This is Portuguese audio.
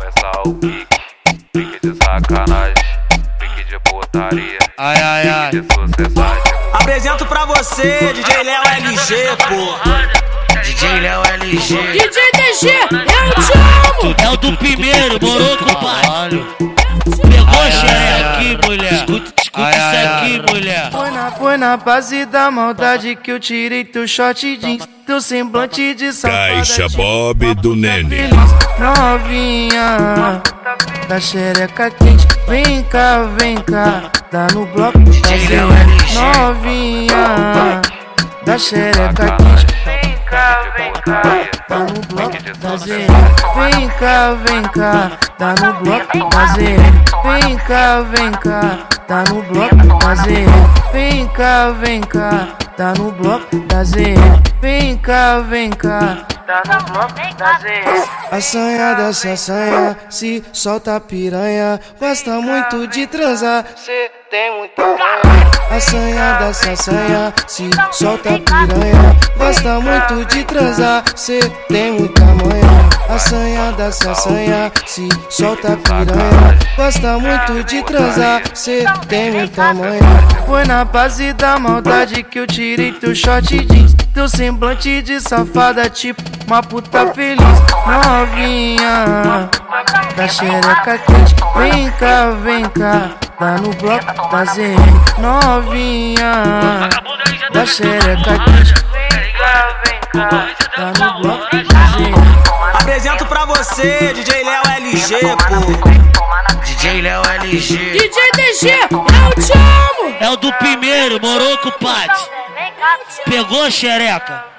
começar o pique de sacanagem, pique de putaria, pique de sucessagem. Apresento pra você, DJ Léo LG, pô. DJ Léo LG. DJ DG, eu te amo. É o do primeiro, morou, compadre. Pegou a xereca aqui, mulher. Escuta isso aqui, mulher. Foi na base da maldade que eu tirei teu short jeans, teu semblante de safada. Caixa Bob do Nene. Novinha da xereca quente, vem cá, dá no bloco da ZN. Novinha da xereca quente, vem cá, dá no bloco da ZN. Vem cá, dá no bloco da ZN. Vem cá, dá no bloco da ZN. Vem cá, dá no bloco da ZN. Vem cá, dá no bloco da ZN. Assanhada se assanha, se solta piranha, gosta muito de transar, cê tem muita manha. Assanhada se assanha, se solta piranha, gosta muito de transar, cê tem muita manha. Assanhada se assanha, se solta piranha, gosta muito de transar, cê tem muita manha. Foi na base da maldade que eu tirei teu short jeans, teu semblante de safada tipo uma puta feliz. Novinha da xereca quente, vem cá, dá no bloco da ZN. Novinha da xereca quente, vem cá, dá no bloco da ZN. Apresento pra você, DJ Léo LG, pô. DJ Léo LG. DJ DG, eu te amo. É o do primeiro, morou, compadre. Pegou a xereca.